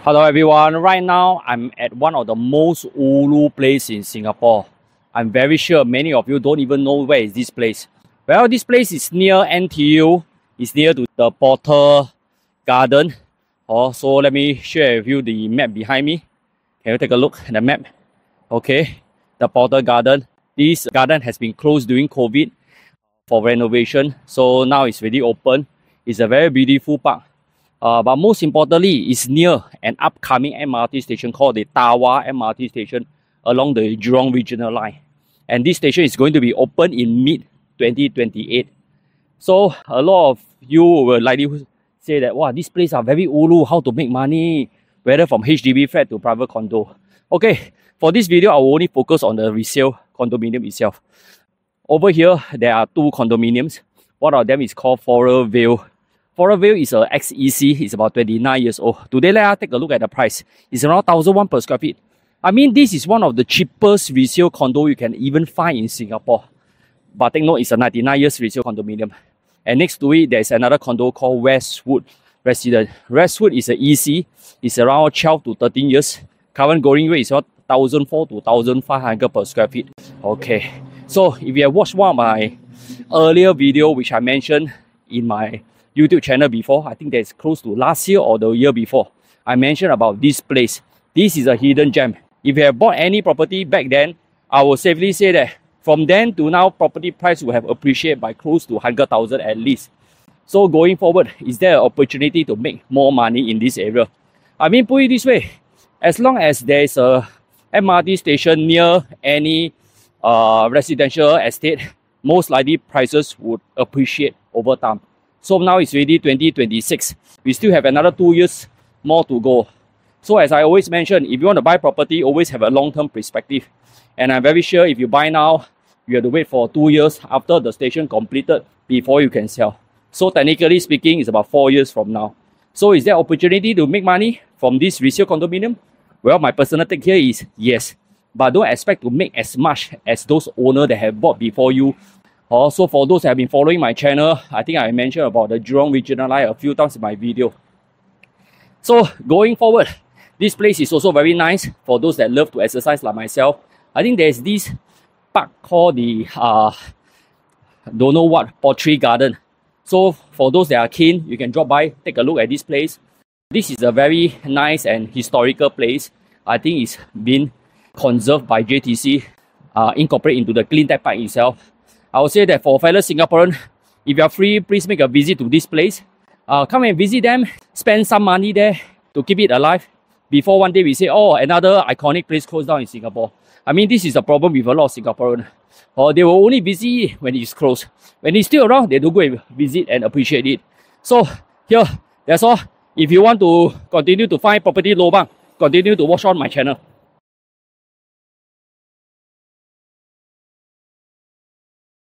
Hello everyone, right now I'm at one of the most ulu place in Singapore. I'm very sure many of you don't even know where is this place. Well, this place is near NTU, it's near to the Porter Garden. So let me share with you the map behind me. Can you take a look at the map? Okay, the Porter Garden. This garden has been closed during COVID for renovation, so now it's really open. It's a very beautiful park. But most importantly, it's near an upcoming MRT station called the Tawa MRT station along the Jurong Regional Line. And this station is going to be open in mid-2028. So a lot of you will likely say that, wow, these places are very ulu, how to make money, whether from HDB flat to private condo. Okay, for this video, I will only focus on the resale condominium itself. Over here, there are two condominiums. One of them is called Floral Vale. Floral Vale is a XEC, it's about 29 years old. Today, let us take a look at the price. It's around 1,001 per square feet. I mean, this is one of the cheapest resale condo you can even find in Singapore. But take note, it's a 99 years resale condominium. And next to it, there's another condo called Westwood Residence. Westwood is an EC, it's around 12 to 13 years. Current going rate is about 1,400 to 1,500 per square feet. Okay, so if you have watched one of my earlier video, which I mentioned in my YouTube channel before, I think that's close to last year or the year before, I mentioned about this place. This is a hidden gem. If you have bought any property back then, I will safely say that from then to now, property price will have appreciated by close to 100,000 at least. So going forward, is there an opportunity to make more money in this area? I mean, put it this way, as long as there is a MRT station near any residential estate, most likely prices would appreciate over time. So now it's already 2026. We still have another 2 years more to go. So as I always mention, if you want to buy property, always have a long-term perspective. And I'm very sure if you buy now, you have to wait for 2 years after the station completed before you can sell. So technically speaking, it's about 4 years from now. So is there opportunity to make money from this resale condominium? Well, my personal take here is yes. But don't expect to make as much as those owners that have bought before you. Also, for those that have been following my channel, I think I mentioned about the Jurong Regional Line a few times in my video. So going forward, this place is also very nice for those that love to exercise like myself. I think there's this park called the don't know what, Pottery Garden. So for those that are keen, you can drop by, take a look at this place. This is a very nice and historical place. I think it's been conserved by JTC, incorporated into the Clean Tech Park itself. I would say that for fellow Singaporeans, if you are free, please make a visit to this place. Come and visit them, spend some money there to keep it alive. Before one day we say, oh, another iconic place closed down in Singapore. I mean, this is a problem with a lot of Singaporeans. They will only visit it when it's closed. When it's still around, they don't go and visit and appreciate it. So here, that's all. If you want to continue to find property lobang, continue to watch on my channel.